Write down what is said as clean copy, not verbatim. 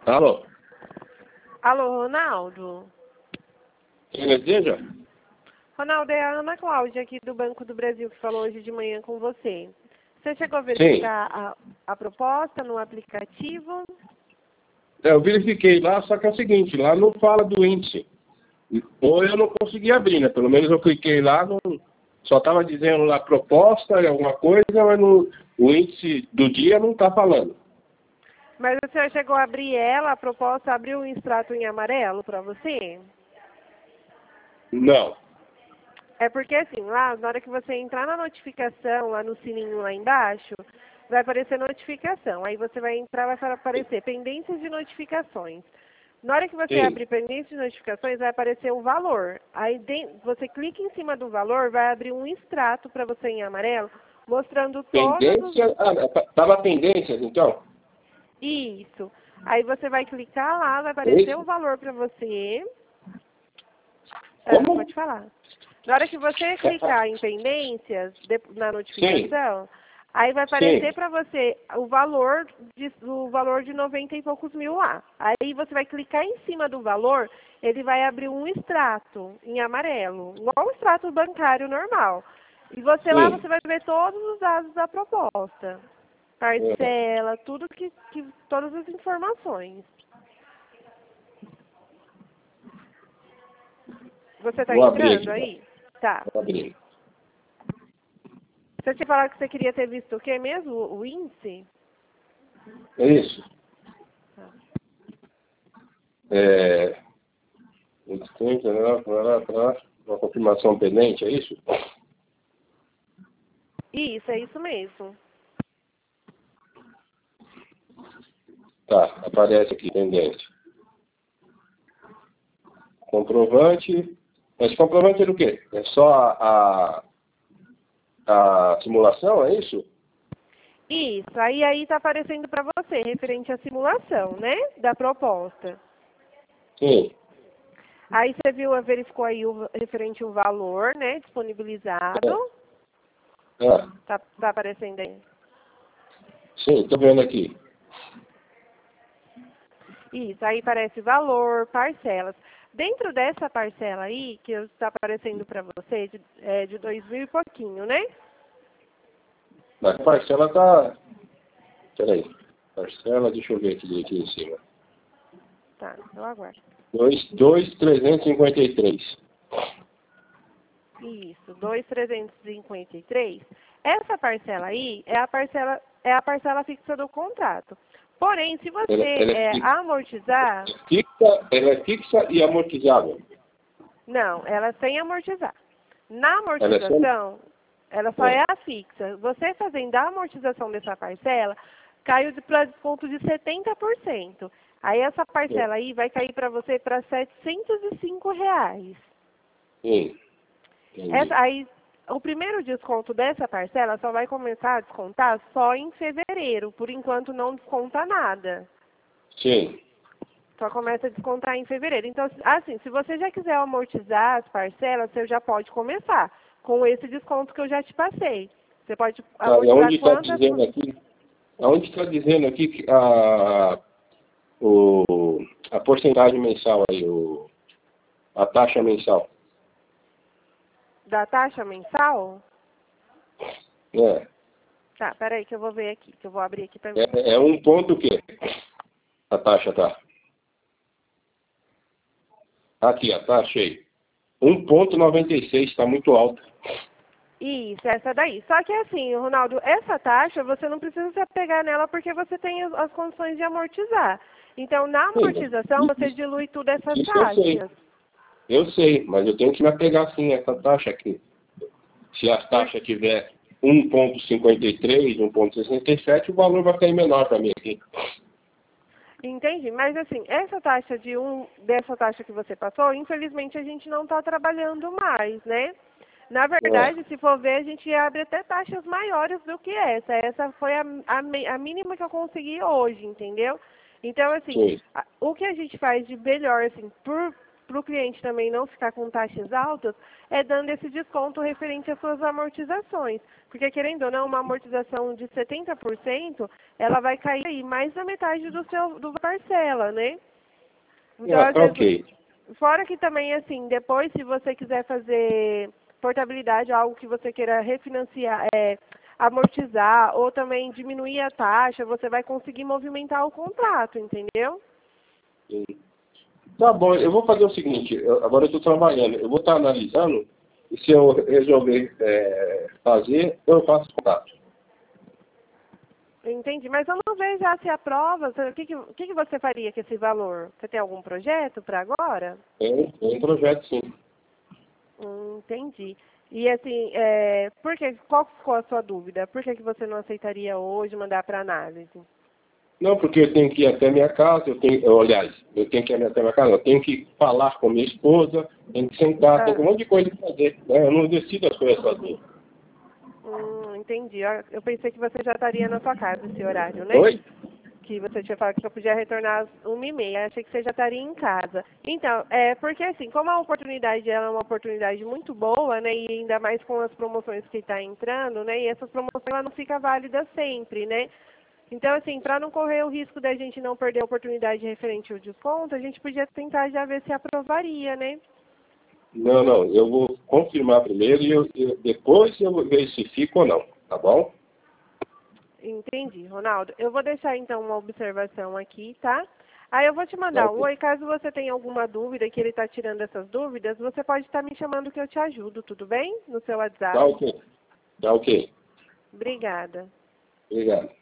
Alô? Alô, Ronaldo? Quem deseja? Ronaldo, é a Ana Cláudia aqui do Banco do Brasil que falou hoje de manhã com você. Você chegou a verificar a proposta no aplicativo? Eu verifiquei lá, só que é o seguinte, lá não fala do índice. Ou eu não consegui abrir, né? Pelo menos eu cliquei lá, só estava dizendo lá proposta e alguma coisa, mas o índice do dia não está falando. Mas o senhor chegou a abrir ela, a proposta abriu um extrato em amarelo para você? Não. É porque assim, lá na hora que você entrar na notificação, lá no sininho lá embaixo, vai aparecer notificação. Aí você vai entrar, vai aparecer pendências de notificações. Na hora que você Sim. abrir pendências de notificações, vai aparecer o valor. Aí você clica em cima do valor, vai abrir um extrato para você em amarelo, mostrando todos os... Pendência? Tava pendências, então? Isso. Aí você vai clicar lá, vai aparecer o valor para você. Como? Pode falar. Na hora que você clicar em pendências, na notificação, aí vai aparecer para você o valor de 90 e poucos mil lá. Aí você vai clicar em cima do valor, ele vai abrir um extrato em amarelo, igual o extrato bancário normal. E você lá você vai ver todos os dados da proposta. Parcela, tudo todas as informações. Você está entrando aí? Tá. Vou abrir. Você tinha falado que você queria ter visto o quê mesmo? O índice? É isso. Uma confirmação pendente, é isso? Isso, é isso mesmo. Tá, aparece aqui, pendente. Comprovante. Esse comprovante é do quê? É só a simulação, é isso? Isso, aí está aparecendo para você, referente à simulação, né? Da proposta. Sim. Aí você verificou aí referente ao valor, né? Disponibilizado. Tá aparecendo aí. Sim, estou vendo aqui. Isso, aí aparece valor, parcelas. Dentro dessa parcela aí, que está aparecendo para você, de 2.000 e pouquinho, né? Mas a parcela está... Peraí. Parcela, deixa eu ver aqui direitinho em cima. Tá, eu aguardo. 2.353. Isso, 2.353. Essa parcela aí é a parcela fixa do contrato. Porém, se você amortizar... Ela é fixa e amortizável. Não, ela é sem amortizar. Na amortização, ela só é a fixa. Você fazendo a amortização dessa parcela, caiu para desconto de 70%. Aí essa parcela aí vai cair para você para R$ 705. Sim. Aí, o primeiro desconto dessa parcela só vai começar a descontar só em fevereiro. Por enquanto não desconta nada. Sim. Só começa a descontar em fevereiro. Então, assim, se você já quiser amortizar as parcelas, você já pode começar com esse desconto que eu já te passei. Você pode amortizar quantas... Onde está dizendo aqui que a porcentagem mensal aí, a taxa mensal? Da taxa mensal? É. Tá, peraí que eu vou ver aqui, que eu vou abrir aqui para ver. É um ponto o quê? A taxa tá. Aqui, a taxa aí. 1,96, está muito alta. Isso, essa daí. Só que assim, Ronaldo, essa taxa você não precisa se apegar nela porque você tem as condições de amortizar. Então, na amortização, você dilui tudo essas taxas. Eu sei, mas eu tenho que me apegar sim a essa taxa aqui. Se a taxa tiver 1,53, 1,67, o valor vai cair menor para mim aqui. Entendi, mas assim, essa taxa dessa taxa que você passou, infelizmente a gente não está trabalhando mais, né? Na verdade, se for ver, a gente abre até taxas maiores do que essa. Essa foi a mínima que eu consegui hoje, entendeu? Então, assim, o que a gente faz de melhor, assim, para o cliente também não ficar com taxas altas, é dando esse desconto referente às suas amortizações. Porque, querendo ou não, uma amortização de 70%, ela vai cair aí mais da metade do parcela, né? Então, às vezes, fora que também, assim, depois, se você quiser fazer portabilidade, algo que você queira refinanciar, amortizar, ou também diminuir a taxa, você vai conseguir movimentar o contrato, entendeu? Sim. Tá bom, eu vou fazer o seguinte, agora eu estou trabalhando, eu vou estar analisando, e se eu resolver fazer, eu faço contato. Entendi, mas eu não vejo já se aprova. O que você faria com esse valor? Você tem algum projeto para agora? Tem um projeto, sim. Entendi. E assim, qual ficou a sua dúvida? Por que você não aceitaria hoje mandar para análise? Não, porque eu tenho que ir até minha casa, eu tenho que ir até minha casa, eu tenho que falar com minha esposa, tenho que sentar, tenho um monte de coisa para fazer, né? Eu não decido as coisas sozinho. Entendi. Eu pensei que você já estaria na sua casa esse horário, né? Oi? Que você tinha falado que eu podia retornar às 1h30. Achei que você já estaria em casa. Então, porque assim, como a oportunidade ela é uma oportunidade muito boa, né? E ainda mais com as promoções que está entrando, né? E essas promoções ela não fica válida sempre, né? Então, assim, para não correr o risco da gente não perder a oportunidade referente ao desconto, a gente podia tentar já ver se aprovaria, né? Não, eu vou confirmar primeiro e depois eu vou ver se fica ou não, tá bom? Entendi, Ronaldo. Eu vou deixar então uma observação aqui, tá? Aí eu vou te mandar um oi, caso você tenha alguma dúvida, que ele está tirando essas dúvidas, você pode estar me chamando que eu te ajudo, tudo bem? No seu WhatsApp. Tá ok. Obrigada. Obrigado.